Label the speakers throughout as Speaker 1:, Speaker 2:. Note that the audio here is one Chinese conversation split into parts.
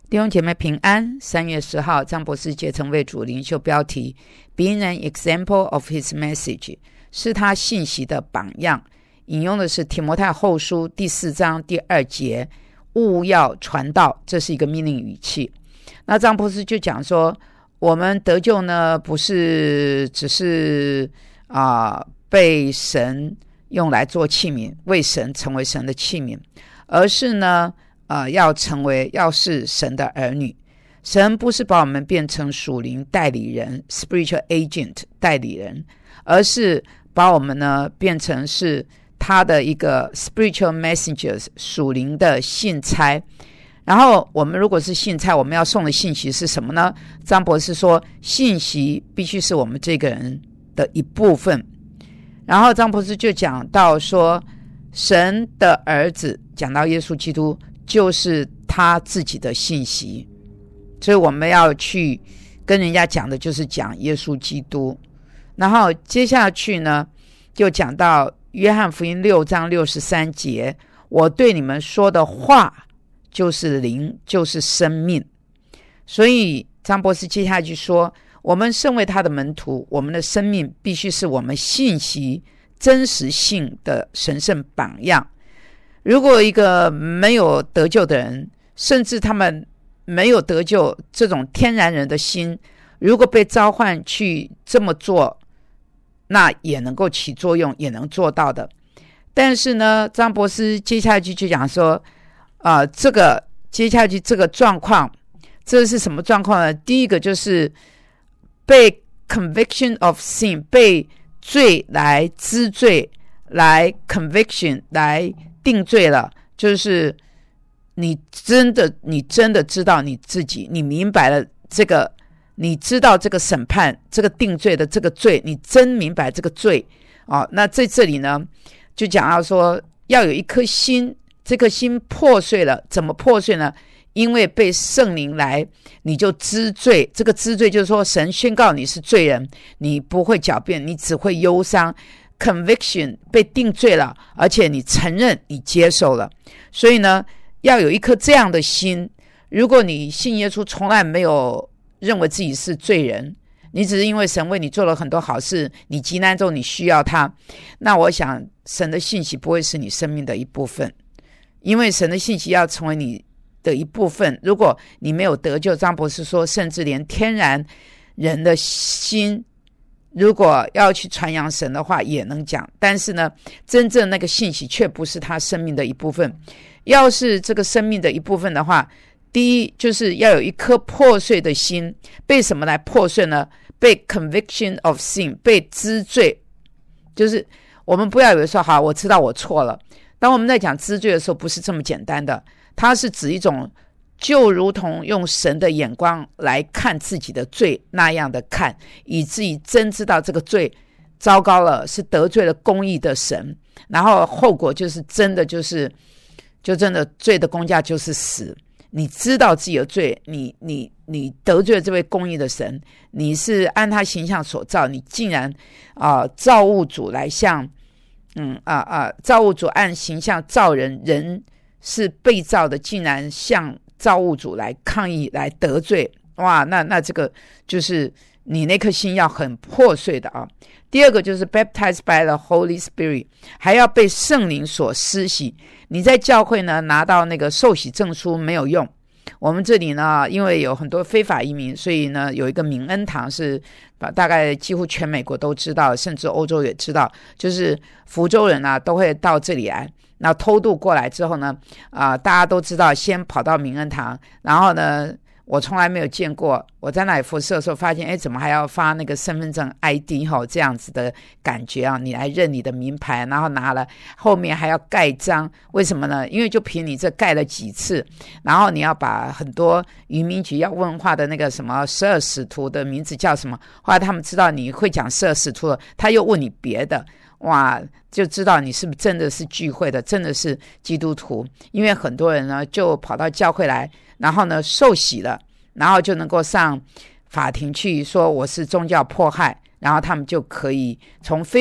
Speaker 1: 弟兄姐妹平安。3月10号，张博士节成为主领袖，标题 Being an example of his message， 是他信息的榜样。引用的是提摩太后书第4章第2节，务要传道，这是一个命令语气。那张博士就讲说，我们得救呢，不是只是被神用来做器皿，为神成为神的器皿，而是呢要是神的儿女。神不是把我们变成属灵代理人 spiritual agent 代理人，而是把我们呢变成是他的一个 spiritual messengers 属灵的信差。然后我们如果是信差，我们要送的信息是什么呢？张博士说，信息必须是我们这个人的一部分。然后张博士就讲到说，神的儿子，讲到耶稣基督，就是他自己的信息。所以我们要去跟人家讲的就是讲耶稣基督。然后接下去呢，就讲到约翰福音6章63节，我对你们说的话就是灵，就是生命。所以张博士接下去说，我们身为他的门徒，我们的生命必须是我们信息真实性的神圣榜样。如果一个没有得救的人，甚至他们没有得救这种天然人的心，如果被召唤去这么做，那也能够起作用，也能做到的。但是呢，张博士接下去就讲说，接下去这个状况，这是什么状况呢？第一个就是被 conviction of sin， 被罪来知罪，来 conviction 来定罪了，就是你真的知道你自己，你明白了这个，你知道这个审判，这个定罪的这个罪，你真明白这个罪那在这里呢，就讲到说，要有一颗心，这颗心破碎了，怎么破碎呢？因为被圣灵来，你就知罪。这个知罪就是说，神宣告你是罪人，你不会狡辩，你只会忧伤。conviction 被定罪了，而且你承认，你接受了。所以呢，要有一颗这样的心。如果你信耶稣，从来没有认为自己是罪人，你只是因为神为你做了很多好事，你急难中你需要他，那我想神的信息不会是你生命的一部分。因为神的信息要成为你的一部分，如果你没有得救，张博士说，甚至连天然人的心如果要去传扬神的话也能讲，但是呢，真正那个信息却不是他生命的一部分。要是这个生命的一部分的话，第一就是要有一颗破碎的心。被什么来破碎呢？被 conviction of sin， 被知罪。就是我们不要以为说，好，我知道我错了。当我们在讲知罪的时候，不是这么简单的，它是指一种就如同用神的眼光来看自己的罪那样的看，以至于真知道这个罪糟糕了，是得罪了公义的神，然后后果就是真的就真的罪的公价就是死。你知道自己的罪，你得罪了这位公义的神，你是按他形象所造，你竟然造物主来向造物主按形象造人，人是被造的，竟然向造物主来抗议，来得罪。哇，那这个就是你那颗心要很破碎的第二个就是 baptized by the Holy Spirit， 还要被圣灵所施洗。你在教会呢拿到那个受洗证书没有用。我们这里呢，因为有很多非法移民，所以呢有一个明恩堂是大概几乎全美国都知道，甚至欧洲也知道，就是福州人都会到这里来。那偷渡过来之后呢大家都知道先跑到明恩堂，然后呢我从来没有见过，我在那里服侍的时候发现，怎么还要发那个身份证 ID 这样子的感觉你来认你的名牌，然后拿了后面还要盖章。为什么呢？因为就凭你这盖了几次，然后你要把很多移民局要问话的那个什么12使徒的名字叫什么，后来他们知道你会讲12使徒了，他又问你别的，哇，就知道你是不是真的是聚会的，真的是基督徒。因为很多人呢就跑到教会来，然后呢受洗了，然后就能够上法庭去说我是宗教迫害，然后他们就可以从非法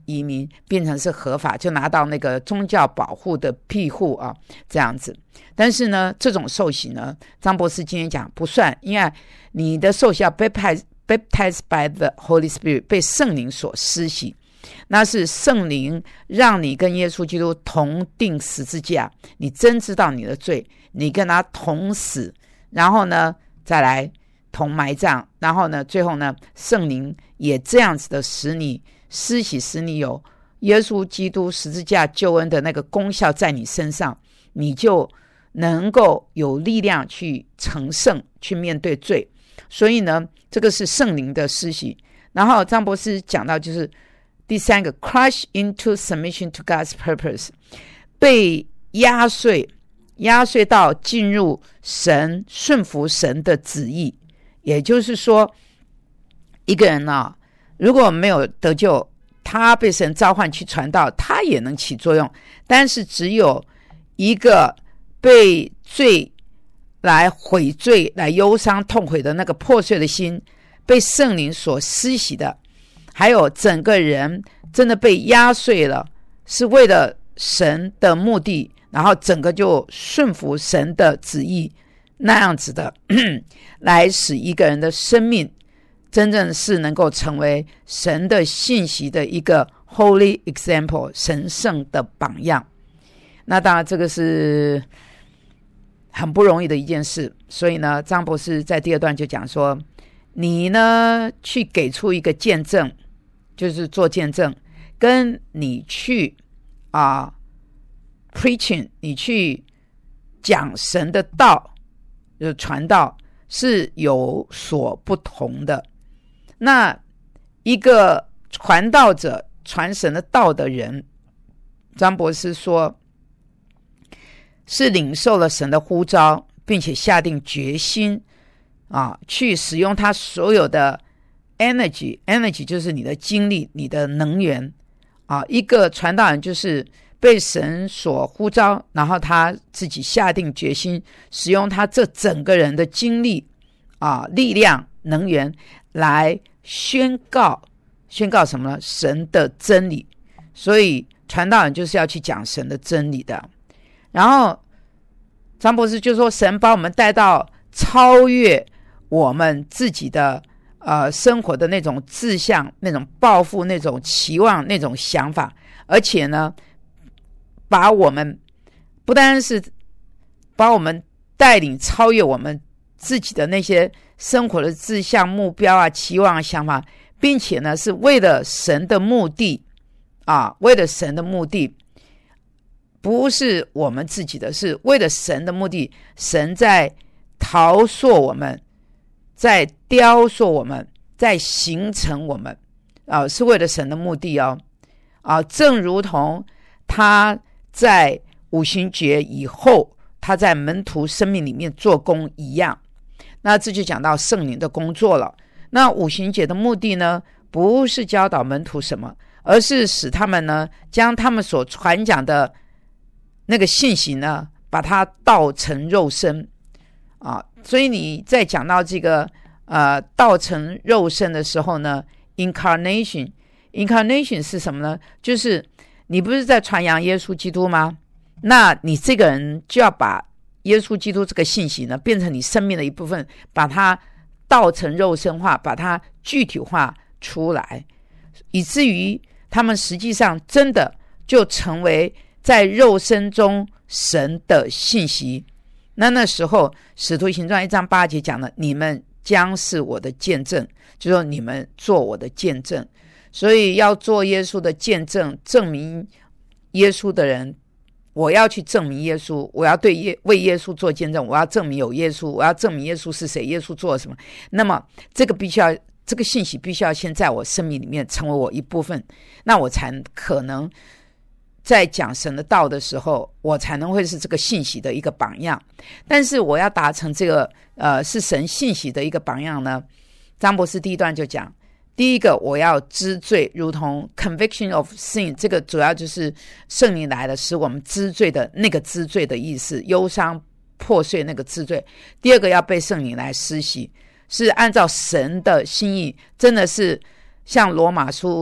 Speaker 1: 移民变成是合法，就拿到那个宗教保护的庇护啊，这样子。但是呢，这种受洗呢，张博士今天讲不算，因为你的受洗要 baptized by the Holy Spirit， 被圣灵所施洗，那是圣灵让你跟耶稣基督同定十字架，你真知道你的罪，你跟他同死，然后呢再来同埋葬，然后呢最后呢圣灵也这样子的使你施洗，使你有耶稣基督十字架救恩的那个功效在你身上，你就能够有力量去成圣，去面对罪。所以呢这个是圣灵的施洗。然后张博士讲到就是第三个 crush into submission to God's purpose， 被压碎到进入神，顺服神的旨意。也就是说一个人啊，如果没有得救，他被神召唤去传道，他也能起作用，但是只有一个被罪来毁罪，来忧伤痛悔的那个破碎的心，被圣灵所施洗的，还有整个人真的被压碎了，是为了神的目的，然后整个就顺服神的旨意，那样子的来使一个人的生命真正是能够成为神的信息的一个 holy example， 神圣的榜样。那当然这个是很不容易的一件事，所以呢张博士在第二段就讲说，你呢去给出一个见证，就是做见证，跟你去preaching， 你去讲神的道，就是传道，是有所不同的。那一个传道者，传神的道的人，张博士说是领受了神的呼召，并且下定决心去使用他所有的 energy 就是你的精力，你的能源一个传道人就是被神所呼召，然后他自己下定决心使用他这整个人的精力力量能源来宣告什么呢？神的真理。所以传道人就是要去讲神的真理的。然后张博士就说，神把我们带到超越我们自己的生活的那种志向，那种抱负，那种期望，那种想法，而且呢把我们不单是把我们带领超越我们自己的那些生活的志向、目标期望想法，并且呢是为了神的目的为了神的目的，不是我们自己的，是为了神的目的。神在陶塑我们，在雕塑我们，在形成我们是为了神的目的正如同他在五旬节以后，他在门徒生命里面做工一样。那这就讲到圣灵的工作了。那五旬节的目的呢，不是教导门徒什么，而是使他们呢将他们所传讲的那个信息呢把它道成肉身所以你在讲到这个道成肉身的时候呢， incarnation 是什么呢？就是你不是在传扬耶稣基督吗？那你这个人就要把耶稣基督这个信息呢变成你生命的一部分，把它道成肉身化，把它具体化出来，以至于他们实际上真的就成为在肉身中神的信息。那时候使徒行传1章8节讲了，你们将是我的见证，就说你们做我的见证。所以要做耶稣的见证，证明耶稣的人，我要去证明耶稣，我要为耶稣做见证，我要证明有耶稣，我要证明耶稣是谁，耶稣做了什么。那么这个信息必须要先在我生命里面成为我一部分，那我才可能在讲神的道的时候，我才能会是这个信息的一个榜样。但是我要达成这个是神信息的一个榜样呢，张博士第一段就讲，第一个我要知罪，如同 conviction of sin， 这个主要就是圣灵来了使我们知罪的那个知罪的意思，忧伤破碎那个知罪。第二个要被圣灵来施洗，是按照神的心意，真的是像罗马书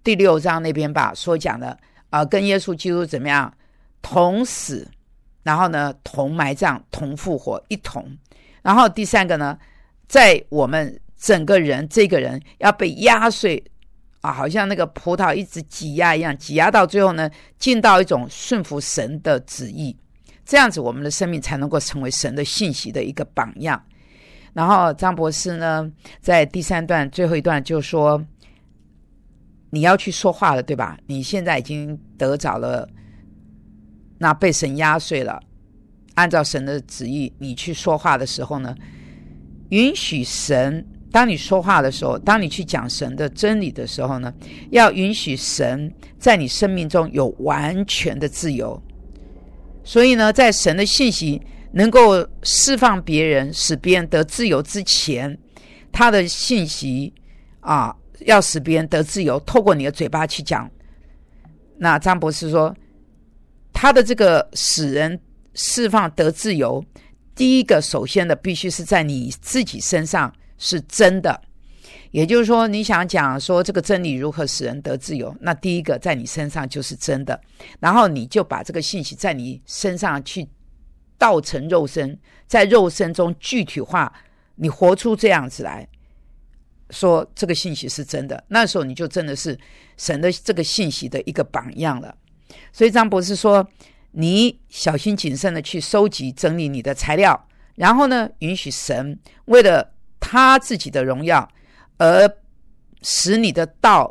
Speaker 1: 第6章那边吧所讲的跟耶稣基督怎么样同死，然后呢同埋葬同复活一同。然后第3个呢，在我们整个人这个人要被压碎好像那个葡萄一直挤压一样，挤压到最后呢进到一种顺服神的旨意，这样子我们的生命才能够成为神的信息的一个榜样。然后张博士呢在第3段最后一段就说，你要去说话了，对吧？你现在已经得着了，那被神压碎了，按照神的旨意你去说话的时候呢，允许神，当你说话的时候，当你去讲神的真理的时候呢，要允许神在你生命中有完全的自由。所以呢，在神的信息能够释放别人，使别人得自由之前，他的信息要使别人得自由，透过你的嘴巴去讲。那张博士说，他的这个使人释放得自由，第一个首先的必须是在你自己身上是真的。也就是说，你想讲说这个真理如何使人得自由，那第一个在你身上就是真的，然后你就把这个信息在你身上去道成肉身，在肉身中具体化，你活出这样子来，说这个信息是真的，那时候你就真的是神的这个信息的一个榜样了。所以张博士说，你小心谨慎的去收集整理你的材料，然后呢允许神为了他自己的荣耀而使你的道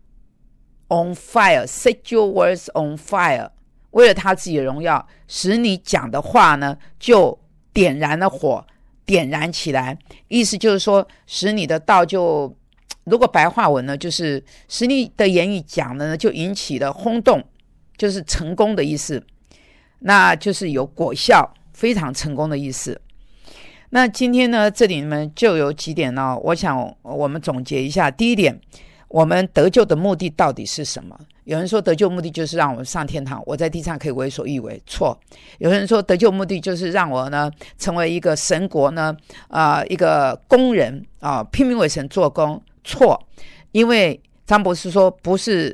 Speaker 1: on fire, set your words on fire， 为了他自己的荣耀，使你讲的话呢就点燃了火，点燃起来。意思就是说，使你的道就，如果白话文呢，就是使你的言语讲的呢就引起了轰动，就是成功的意思，那就是有果效，非常成功的意思。那今天呢，这里面就有几点呢，我想我们总结一下。第一点，我们得救的目的到底是什么？有人说得救目的就是让我们上天堂，我在地上可以为所欲为，错。有人说得救目的就是让我呢成为一个神国呢一个工人拼命为神做工，错。因为张博士说，不是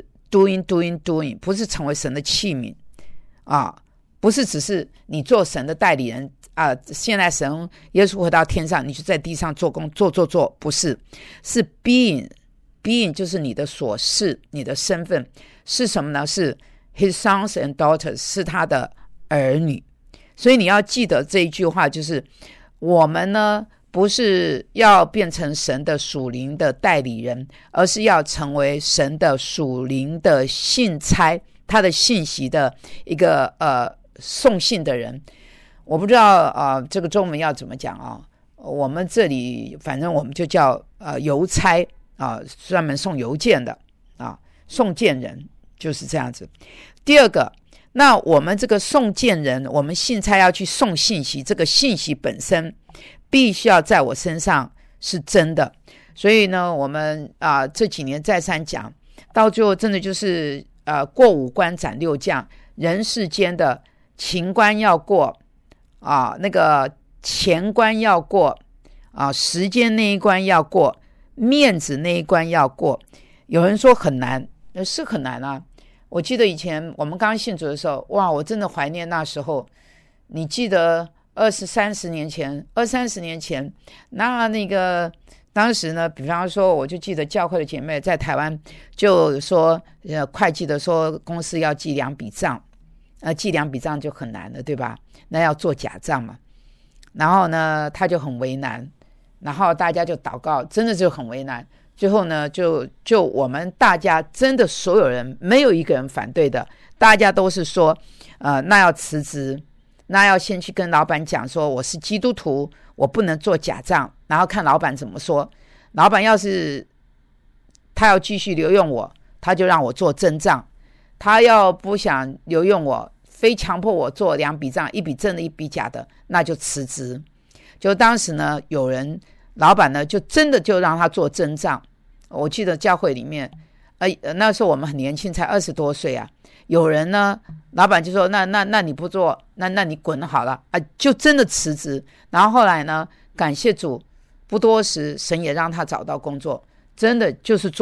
Speaker 1: doing， 不是成为神的器皿不是只是你做神的代理人现在神耶稣回到天上，你就在地上做工做，不是，是 being 就是你的所是，你的身份是什么呢？是 his sons and daughters， 是他的儿女。所以你要记得这一句话，就是我们呢不是要变成神的属灵的代理人，而是要成为神的属灵的信差，他的信息的一个送信的人。我不知道这个中文要怎么讲我们这里反正我们就叫邮差专门送邮件的送件人，就是这样子。第二个，那我们这个送件人，我们信差要去送信息，这个信息本身必须要在我身上是真的。所以呢，我们这几年再三讲，到最后真的就是过五关斩六将，人世间的情关要过那个钱关要过时间那一关要过，面子那一关要过。有人说很难，是很难啊。我记得以前我们刚信主的时候，哇，我真的怀念那时候。你记得20-30年前，那个当时呢，比方说我就记得教会的姐妹在台湾就说会计的说公司要记2笔账，记2笔账就很难了，对吧？那要做假账嘛。然后呢他就很为难，然后大家就祷告，真的就很为难。最后呢就我们大家真的所有人没有一个人反对的，大家都是说那要辞职，那要先去跟老板讲说我是基督徒，我不能做假账，然后看老板怎么说。老板要是他要继续留用我，他就让我做真账，他要不想留用我，非强迫我做2笔账，1笔真的1笔假的，那就辞职。就当时呢有人老板呢就真的就让他做真账。我记得教会里面那时候我们很年轻，才20多岁有人呢老板就说那你不做，那你滚好了就真的辞职。然后后来呢感谢主，不多时神也让他找到工作，真的就是做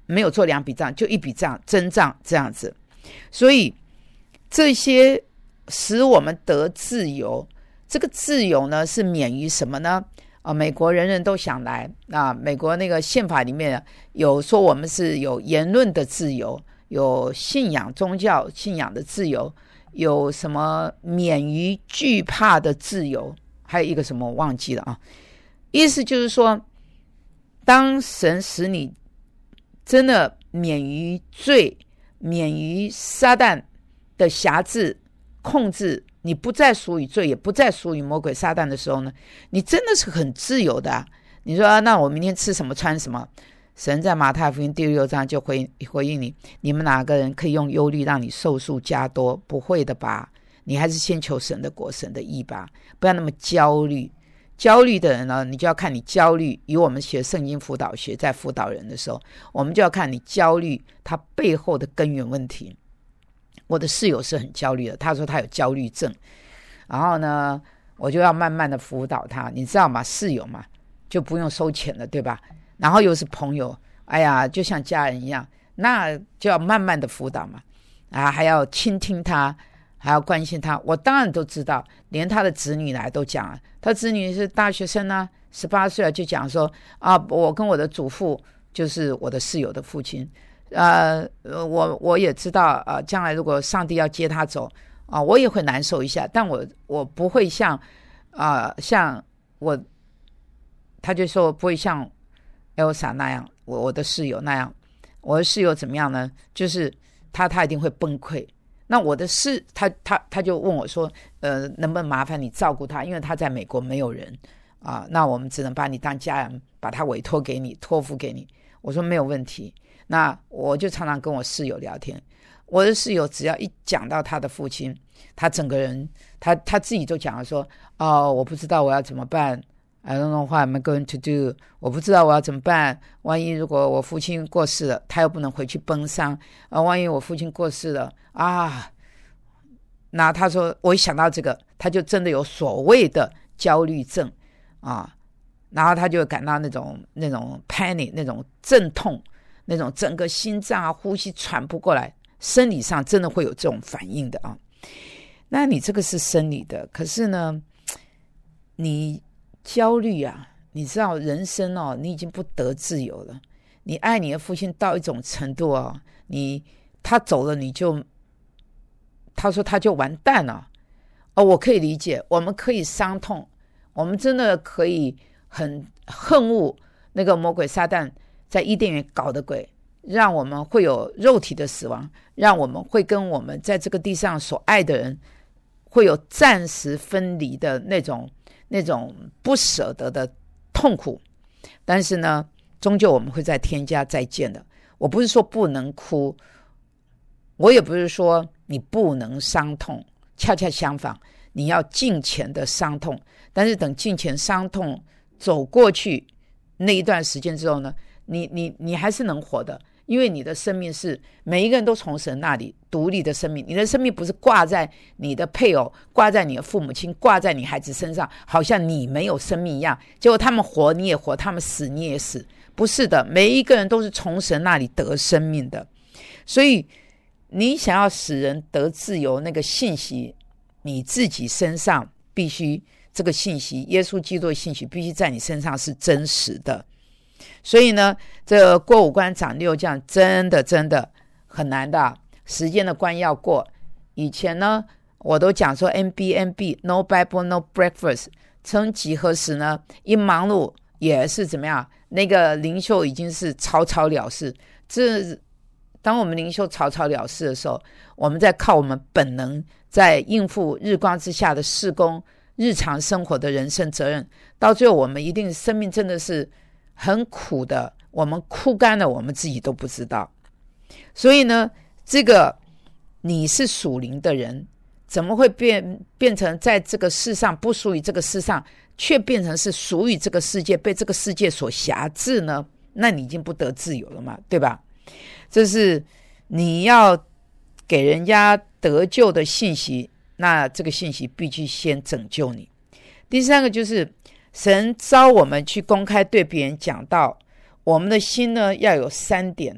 Speaker 1: 没有做2笔账，就1笔账真账这样子。所以这些使我们得自由，这个自由呢是免于什么呢？美国人人都想来美国那个宪法里面有说我们是有言论的自由，有信仰宗教信仰的自由，有什么免于惧怕的自由，还有一个什么我忘记了意思就是说，当神使你真的免于罪，免于撒旦的辖制控制，你不再属于罪，也不再属于魔鬼撒旦的时候呢，你真的是很自由的你说那我明天吃什么穿什么，神在马太福音第6章就回应你，你们哪个人可以用忧虑让你寿数加多？不会的吧，你还是先求神的国神的义吧，不要那么焦虑。焦虑的人呢，你就要看你焦虑，以我们学圣经辅导学在辅导人的时候，我们就要看你焦虑它背后的根源问题。我的室友是很焦虑的，他说他有焦虑症，然后呢我就要慢慢的辅导他，你知道吗，室友嘛就不用收钱了对吧，然后又是朋友，哎呀就像家人一样，那就要慢慢的辅导嘛还要倾听他，还要关心他。我当然都知道，连他的子女来都讲他子女是大学生18岁就讲说我跟我的祖父就是我的室友的父亲我也知道将来如果上帝要接他走我也会难受一下，但我不会像他就说不会像 Elsa 那样，我的室友那样。我的室友怎么样呢？就是他一定会崩溃。那我的他就问我说能不能麻烦你照顾他，因为他在美国没有人那我们只能把你当家人，把他委托给你，托付给你。我说没有问题。那我就常常跟我室友聊天，我的室友只要一讲到他的父亲，他整个人他自己都讲了说我不知道我要怎么办， I don't know what I'm going to do， 我不知道我要怎么办，万一如果我父亲过世了，他又不能回去奔丧万一我父亲过世了那他说我一想到这个，他就真的有所谓的焦虑症然后他就感到那种 panic， 那种阵痛，那种整个心脏呼吸喘不过来，生理上真的会有这种反应的那你这个是生理的，可是呢你焦虑你知道人生你已经不得自由了。你爱你的父亲到一种程度他走了他说他就完蛋了我可以理解，我们可以伤痛，我们真的可以很恨恶那个魔鬼撒旦在伊甸园搞的鬼，让我们会有肉体的死亡，让我们会跟我们在这个地上所爱的人会有暂时分离的那种不舍得的痛苦。但是呢终究我们会在天家再见的。我不是说不能哭，我也不是说你不能伤痛，恰恰相反，你要尽前的伤痛，但是等尽前伤痛走过去那一段时间之后呢，你还是能活的，因为你的生命是每一个人都从神那里独立的生命，你的生命不是挂在你的配偶，挂在你的父母亲，挂在你孩子身上，好像你没有生命一样，结果他们活你也活，他们死你也死，不是的，每一个人都是从神那里得生命的。所以你想要使人得自由，那个信息你自己身上必须，这个信息耶稣基督的信息必须在你身上是真实的。所以呢这个过五关斩六将真的很难的，时间的关要过。以前呢我都讲说 NB No Bible No Breakfast， 曾几何时呢一忙碌也是怎么样，那个灵修已经是草草了事。当我们灵修草草了事的时候，我们在靠我们本能在应付日光之下的事工，日常生活的人生责任，到最后我们一定生命真的是很苦的，我们枯干了，我们自己都不知道。所以呢这个你是属灵的人，怎么会变成在这个世上不属于这个世上，却变成是属于这个世界，被这个世界所辖制呢？那你已经不得自由了嘛，对吧？这是你要给人家得救的信息，那这个信息必须先拯救你。第三个就是神召我们去公开对别人讲道，我们的心呢要有3点。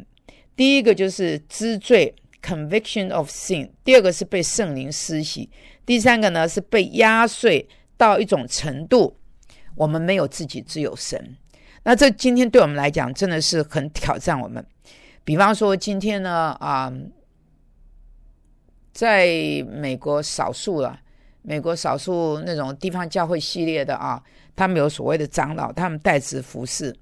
Speaker 1: 第一个就是知罪 conviction of sin， 第二个是被圣灵施洗，第三个呢是被压碎到一种程度，我们没有自己，只有神。那这今天对我们来讲真的是很挑战我们。比方说今天呢在美国少数那种地方教会系列的他们有所谓的长老，他们代职服侍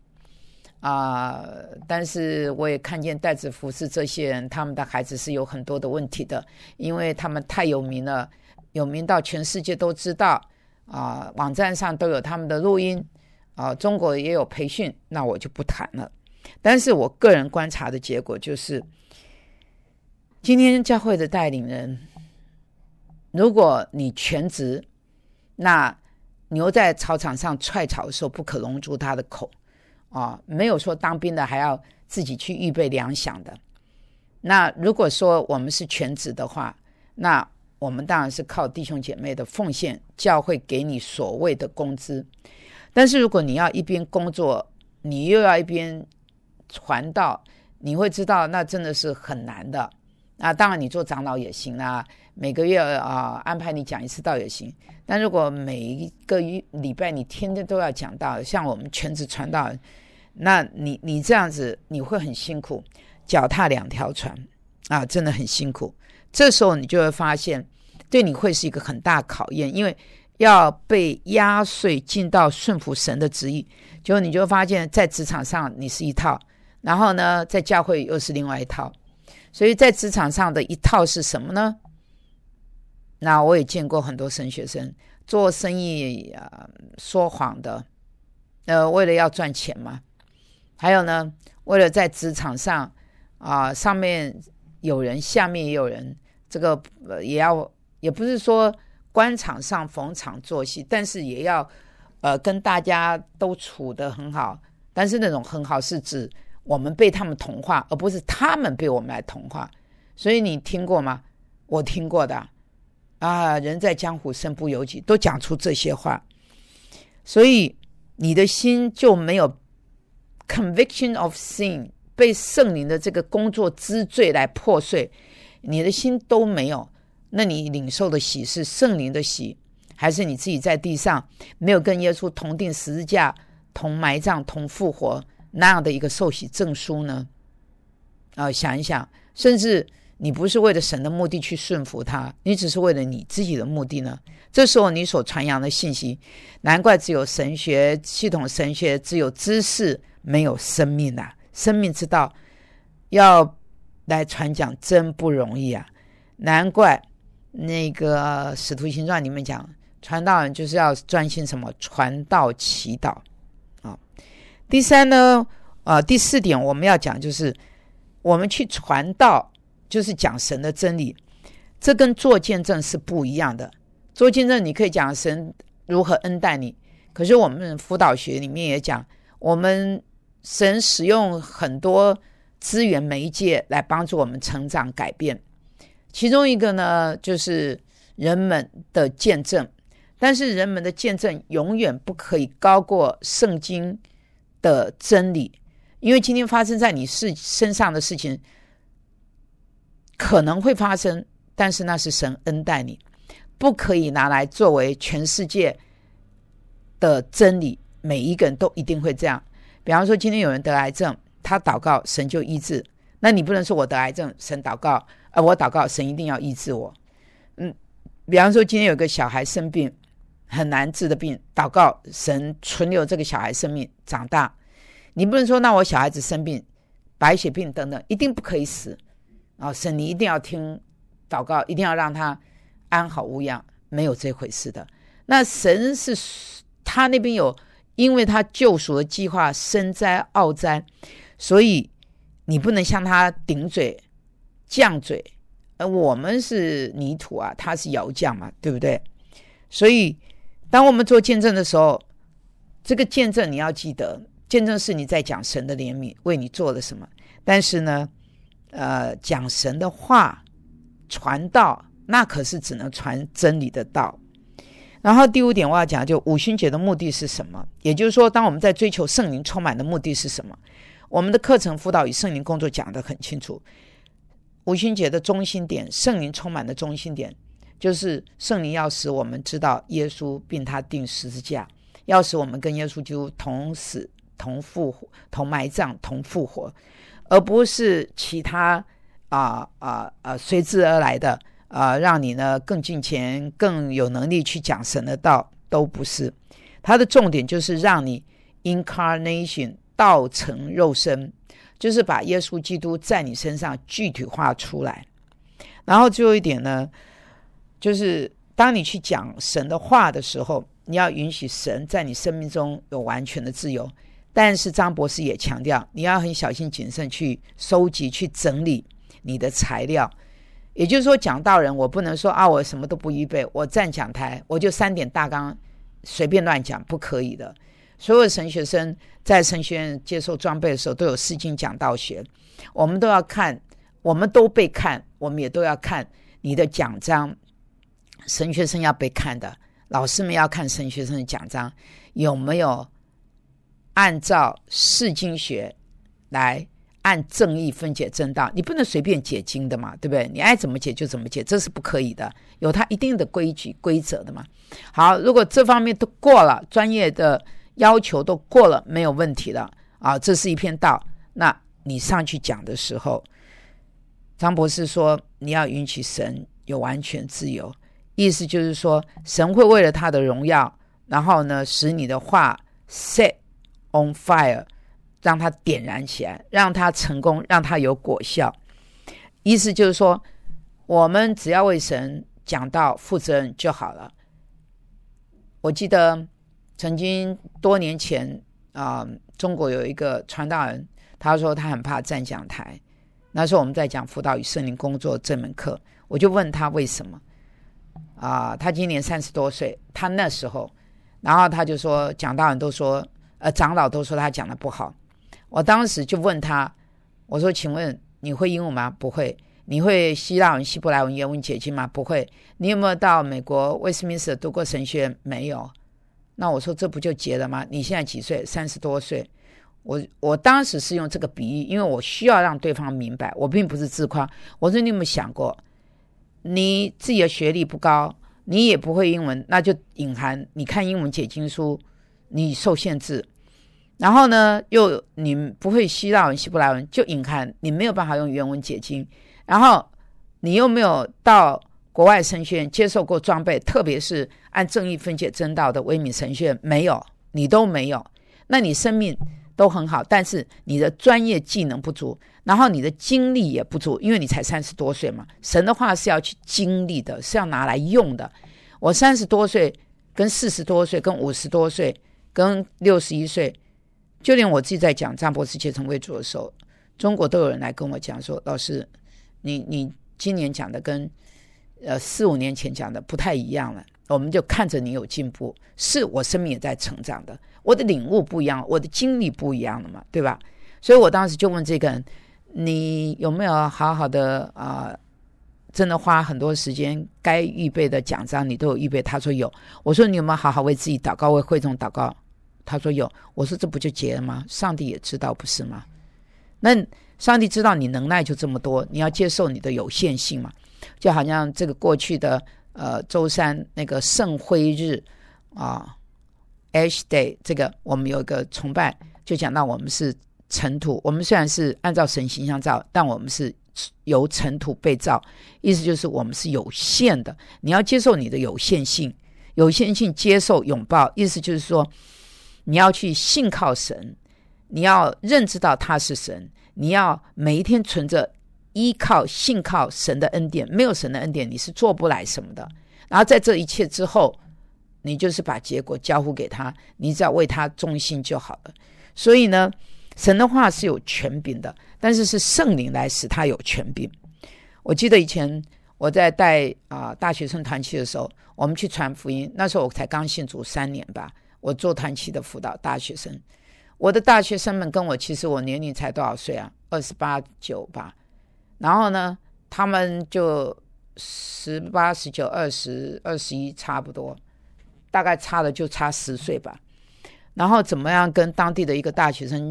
Speaker 1: 但是我也看见代职服侍这些人，他们的孩子是有很多的问题的，因为他们太有名了，有名到全世界都知道网站上都有他们的录音中国也有培训，那我就不谈了。但是我个人观察的结果就是，今天教会的带领人，如果你全职，那牛在草场上踹草的时候不可笼住他的口没有说当兵的还要自己去预备粮饷的。那如果说我们是全职的话，那我们当然是靠弟兄姐妹的奉献，教会给你所谓的工资。但是如果你要一边工作，你又要一边传道，你会知道那真的是很难的。当然你做长老也行啦，每个月安排你讲一次道也行。但如果每一个礼拜你天天都要讲道，像我们全职传道，那你这样子你会很辛苦，脚踏两条船真的很辛苦。这时候你就会发现对你会是一个很大考验，因为要被压碎进到顺服神的旨意，结果你就会发现在职场上你是一套，然后呢在教会又是另外一套。所以在职场上的一套是什么呢？那我也见过很多神学生做生意说谎的为了要赚钱嘛。还有呢，为了在职场上上面有人下面也有人，这个也不是说官场上逢场作戏，但是也要跟大家都处得很好。但是那种很好是指我们被他们同化，而不是他们被我们来同化。所以你听过吗？我听过的人在江湖身不由己，都讲出这些话。所以你的心就没有 conviction of sin， 被圣灵的这个工作之罪来破碎，你的心都没有。那你领受的喜是圣灵的喜，还是你自己在地上没有跟耶稣同定十字架、同埋葬、同复活那样的一个受洗证书呢？想一想，甚至你不是为了神的目的去顺服他，你只是为了你自己的目的呢？这时候你所传扬的信息，难怪只有神学系统，神学只有知识，没有生命生命之道要来传讲真不容易难怪那个使徒行传里面讲，传道人就是要专心什么？传道祈祷第三呢第四点我们要讲，就是我们去传道就是讲神的真理，这跟做见证是不一样的。做见证你可以讲神如何恩待你，可是我们辅导学里面也讲，我们神使用很多资源媒介来帮助我们成长改变，其中一个呢就是人们的见证。但是人们的见证永远不可以高过圣经的真理，因为今天发生在你身上的事情可能会发生，但是那是神恩待你，不可以拿来作为全世界的真理，每一个人都一定会这样。比方说今天有人得癌症，他祷告神就医治，那你不能说我得癌症神祷告我祷告神一定要医治我。比方说今天有个小孩生病，很难治的病，祷告神存留这个小孩生命长大，你不能说那我小孩子生病白血病等等一定不可以死神你一定要听祷告，一定要让他安好无恙，没有这回事的。那神是他那边有，因为他救赎的计划深哉奥哉，所以你不能向他顶嘴犟嘴，我们是泥土他是窑匠嘛，对不对？所以当我们做见证的时候，这个见证你要记得，见证是你在讲神的怜悯为你做了什么，但是呢讲神的话传道，那可是只能传真理的道。然后第五点我要讲，就五旬节的目的是什么，也就是说当我们在追求圣灵充满的目的是什么。 我们的课程辅导与圣灵工作讲得很清楚，五旬节的中心点，圣灵充满的中心点，就是圣灵要使我们知道耶稣并他钉十字架，要使我们跟耶稣基督同死同复活同埋葬同复活，而不是其他随之而来的让你呢更敬虔更有能力去讲神的道，都不是。它的重点就是让你 incarnation 道成肉身，就是把耶稣基督在你身上具体化出来。然后最后一点呢，就是当你去讲神的话的时候，你要允许神在你生命中有完全的自由。但是张博士也强调，你要很小心谨慎去收集去整理你的材料。也就是说，讲道人我不能说我什么都不预备，我站讲台我就3点大纲随便乱讲，不可以的。所有神学生在神学院接受装备的时候都有释经讲道学，我们都要看，我们都被看，我们也都要看你的讲章。神学生要被看的，老师们要看神学生的讲章有没有按照释经学来按正义分解真道。你不能随便解经的嘛，对不对？你爱怎么解就怎么解，这是不可以的，有它一定的规矩规则的嘛。好，如果这方面都过了，专业的要求都过了，没有问题了这是一篇道，那你上去讲的时候，张博士说你要允许神有完全自由，意思就是说神会为了他的荣耀，然后呢使你的话 set on fire， 让它点燃起来，让它成功，让它有果效。意思就是说我们只要为神讲道负责任就好了。我记得曾经多年前中国有一个传道人，他说他很怕站讲台。那时候我们在讲辅导与圣灵工作这门课，我就问他为什么他今年30多岁，他那时候，然后他就说讲道人都说长老都说他讲得不好。我当时就问他，我说请问你会英文吗？不会。你会希腊文希伯来文原文解经吗？不会。你有没有到美国威斯敏斯特读过神学？没有。那我说这不就结了吗？你现在几岁？30多岁。我当时是用这个比喻，因为我需要让对方明白，我并不是自夸。我说你有没有想过，你自己的学历不高，你也不会英文，那就隐含你看英文解经书你受限制，然后呢又你不会希腊文希伯来文，就隐含你没有办法用原文解经，然后你又没有到国外神学院接受过装备，特别是按正义分解真道的威敏神学院，没有，你都没有。那你生命都很好，但是你的专业技能不足，然后你的经历也不足，因为你才30多岁嘛。神的话是要去经历的，是要拿来用的。我30多岁跟40多岁跟50多岁跟61岁，就连我自己在讲张博士竭诚为主的时候，中国都有人来跟我讲说，老师你今年讲的跟4-5年前讲的不太一样了，我们就看着你有进步，是我生命也在成长的，我的领悟不一样，我的经历不一样了嘛，对吧？所以我当时就问这个人，你有没有好好的真的花很多时间该预备的讲章你都有预备？他说有。我说你有没有好好为自己祷告，为会众祷告？他说有。我说这不就结了吗？上帝也知道不是吗？那上帝知道你能耐就这么多，你要接受你的有限性嘛。就好像这个过去的周三那个圣灰日Ash Day， 这个我们有一个崇拜，就讲到我们是尘土，我们虽然是按照神形象造，但我们是由尘土被造，意思就是我们是有限的，你要接受你的有限性，有限性接受拥抱，意思就是说你要去信靠神，你要认知到他是神，你要每一天存着依靠信靠神的恩典，没有神的恩典你是做不来什么的。然后在这一切之后，你就是把结果交付给他，你只要为他忠心就好了。所以呢，神的话是有权柄的，但是是圣灵来使他有权柄。我记得以前我在带大学生团契的时候，我们去传福音，那时候我才刚信主3年吧，我做团契的辅导大学生，我的大学生们跟我其实我年龄才多少岁啊，28、9吧，然后呢他们就18、19、20、21差不多，大概差的就差10岁吧。然后怎么样跟当地的一个大学生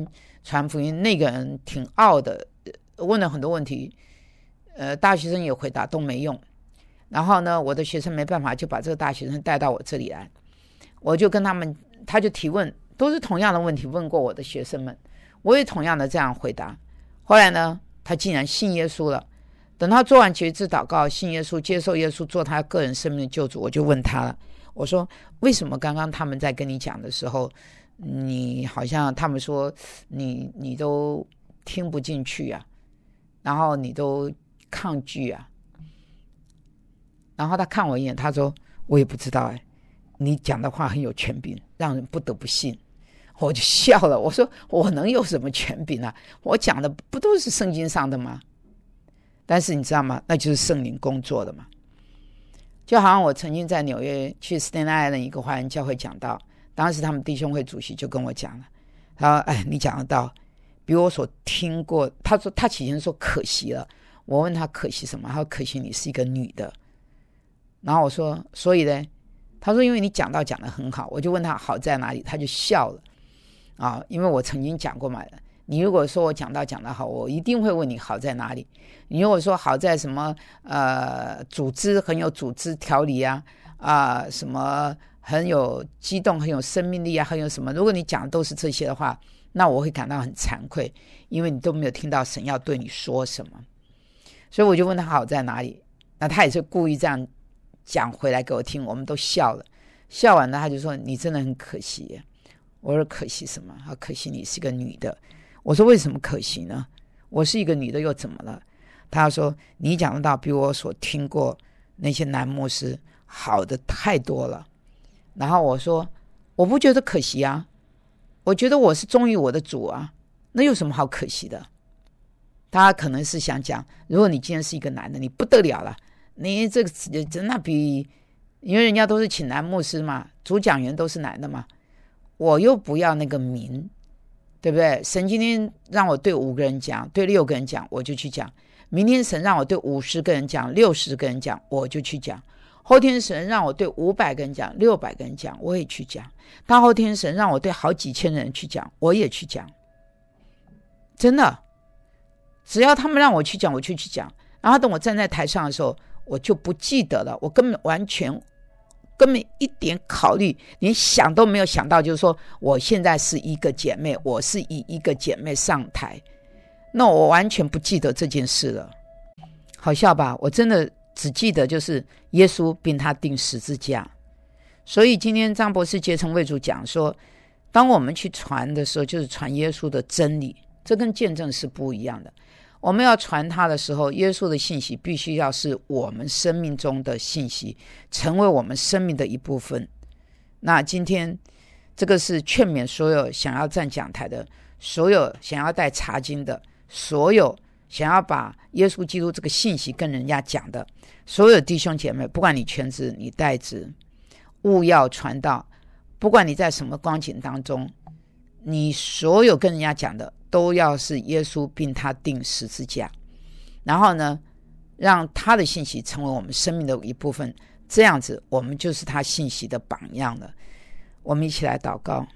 Speaker 1: 传福音，那个人挺傲的，问了很多问题，大学生也回答都没用。然后呢，我的学生没办法，就把这个大学生带到我这里来，我就跟他就提问，都是同样的问题问过我的学生们，我也同样的这样回答。后来呢，他竟然信耶稣了。等他做完决志祷告，信耶稣，接受耶稣做他个人生命的救主，我就问他了，我说为什么刚刚他们在跟你讲的时候，你好像他们说你都听不进去啊，然后你都抗拒啊。然后他看我一眼，他说我也不知道你讲的话很有权柄，让人不得不信。我就笑了，我说我能有什么权柄啊？我讲的不都是圣经上的吗？但是你知道吗？那就是圣灵工作的嘛。就好像我曾经在纽约去 Staten Island 一个华人教会讲道，当时他们弟兄会主席就跟我讲了，他说你讲的道比我所听过，他说他起先说可惜了，我问他可惜什么，他说可惜你是一个女的。然后我说所以呢？他说因为你讲道讲得很好。我就问他好在哪里，他就笑了因为我曾经讲过嘛，你如果说我讲道讲得好，我一定会问你好在哪里。你如果说好在什么组织很有组织条理什么很有激动很有生命力很有什么，如果你讲的都是这些的话，那我会感到很惭愧，因为你都没有听到神要对你说什么。所以我就问他好在哪里，那他也是故意这样讲回来给我听，我们都笑了。笑完了他就说你真的很可惜耶。我说可惜什么？可惜你是个女的。我说为什么可惜呢？我是一个女的又怎么了？他说你讲到比我所听过那些男牧师好的太多了。然后我说我不觉得可惜我觉得我是忠于我的主那有什么好可惜的？他可能是想讲，如果你今天是一个男的，你不得了了，你这个那比，因为人家都是请男牧师嘛，主讲员都是男的嘛，我又不要那个名，对不对？神今天让我对5个人讲，对6个人讲，我就去讲。明天神让我对50个人讲，60个人讲，我就去讲。后天神让我对500个人讲，600个人讲，我也去讲。大后天神让我对好几千人去讲，我也去讲。真的，只要他们让我去讲，我就去讲。然后等我站在台上的时候，我就不记得了，我根本一点考虑连想都没有想到，就是说我现在是一个姐妹，我是以一个姐妹上台，那我完全不记得这件事了。好笑吧？我真的只记得就是耶稣并他钉十字架。所以今天张博士竭诚为主讲说，当我们去传的时候，就是传耶稣的真理，这跟见证是不一样的。我们要传他的时候，耶稣的信息必须要是我们生命中的信息，成为我们生命的一部分。那今天这个是劝勉所有想要站讲台的，所有想要带查经的，所有想要把耶稣基督这个信息跟人家讲的所有弟兄姐妹，不管你全职你代职，务要传道。不管你在什么光景当中，你所有跟人家讲的都要是耶稣并他钉十字架，然后呢，让他的信息成为我们生命的一部分，这样子我们就是他信息的榜样了。我们一起来祷告。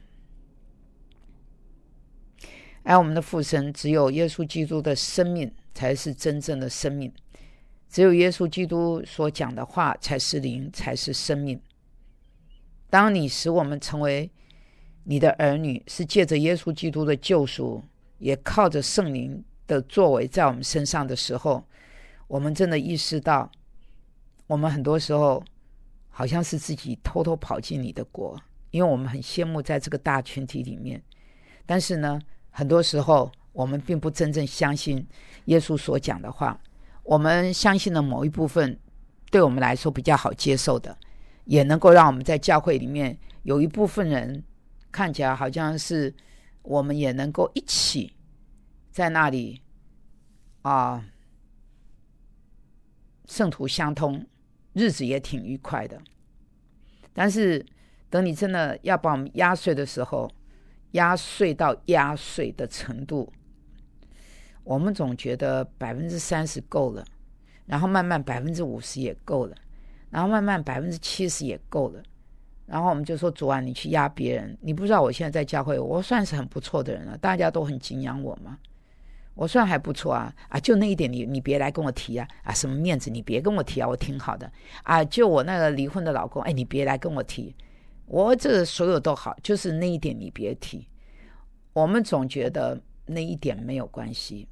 Speaker 1: 我们的父神，只有耶稣基督的生命才是真正的生命，只有耶稣基督所讲的话才是灵，才是生命。当你使我们成为你的儿女，是借着耶稣基督的救赎，也靠着圣灵的作为在我们身上的时候，我们真的意识到，我们很多时候好像是自己偷偷跑进你的国，因为我们很羡慕在这个大群体里面，但是呢，很多时候我们并不真正相信耶稣所讲的话，我们相信的某一部分对我们来说比较好接受的，也能够让我们在教会里面有一部分人看起来好像是我们也能够一起在那里圣徒相通，日子也挺愉快的。但是等你真的要把我们压碎的时候，压碎到压碎的程度，我们总觉得 30% 够了，然后慢慢 50% 也够了，然后慢慢 70% 也够了， 然后我们就说主啊，你去压别人，你不知道我现在在教会我算是很不错的人了，大家都很敬仰我嘛，我算还不错啊，就那一点你别来跟我提啊，什么面子你别跟我提啊，我挺好的啊，就我那个离婚的老公，你别来跟我提，我这所有都好，就是那一点你别提。我们总觉得那一点没有关系，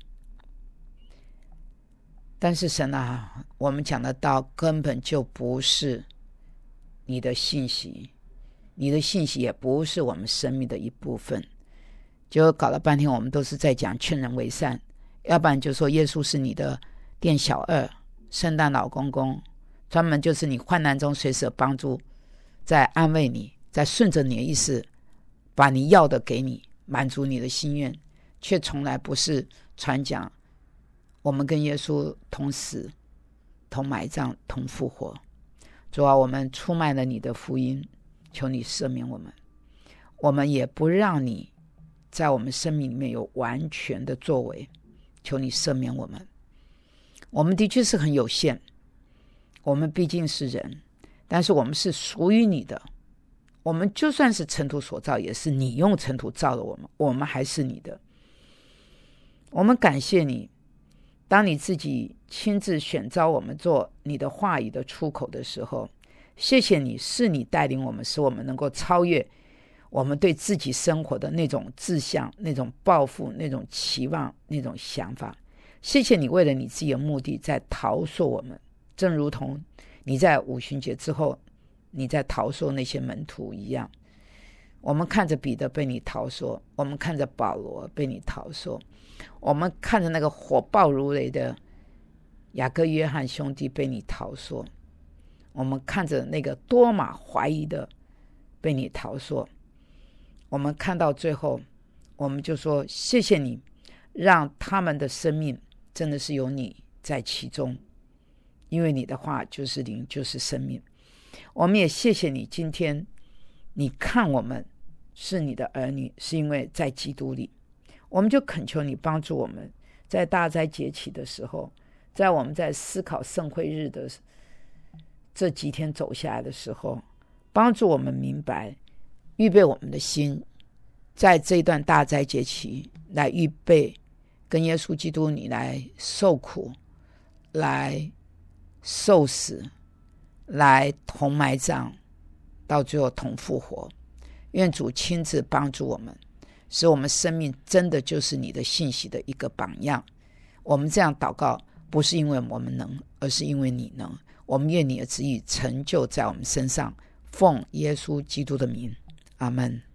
Speaker 1: 但是神啊，我们讲的道根本就不是你的信息，你的信息也不是我们生命的一部分，就搞了半天我们都是在讲劝人为善，要不然就说耶稣是你的店小二，圣诞老公公，专门就是你患难中随时帮助，在安慰你，在顺着你的意思把你要的给你，满足你的心愿，却从来不是传讲我们跟耶稣同死同埋葬同复活。主啊，我们出卖了你的福音，求你赦免我们，我们也不让你在我们生命里面有完全的作为，求你赦免我们。我们的确是很有限，我们毕竟是人，但是我们是属于你的，我们就算是尘土所造，也是你用尘土造了我们，我们还是你的。我们感谢你，当你自己亲自选召我们做你的话语的出口的时候，谢谢你，是你带领我们，使我们能够超越我们对自己生活的那种志向，那种抱负，那种期望，那种想法。谢谢你为了你自己的目的在陶塑我们，正如同你在五旬节之后你在陶塑那些门徒一样。我们看着彼得被你陶塑，我们看着保罗被你陶塑，我们看着那个火爆如雷的雅各约翰兄弟被你陶塑，我们看着那个多马怀疑的被你陶塑，我们看到最后我们就说谢谢你，让他们的生命真的是有你在其中，因为你的话就是灵，就是生命。我们也谢谢你，今天你看我们是你的儿女，是因为在基督里。我们就恳求你帮助我们，在大灾节期的时候，在我们在思考圣会日的这几天走下来的时候，帮助我们明白，预备我们的心，在这一段大灾节期来预备跟耶稣基督你来受苦，来受死，来同埋葬，到最后同复活。愿主亲自帮助我们，使我们生命真的就是你的信息的一个榜样。我们这样祷告，不是因为我们能，而是因为你能。我们愿你的旨意成就在我们身上，奉耶稣基督的名，阿们。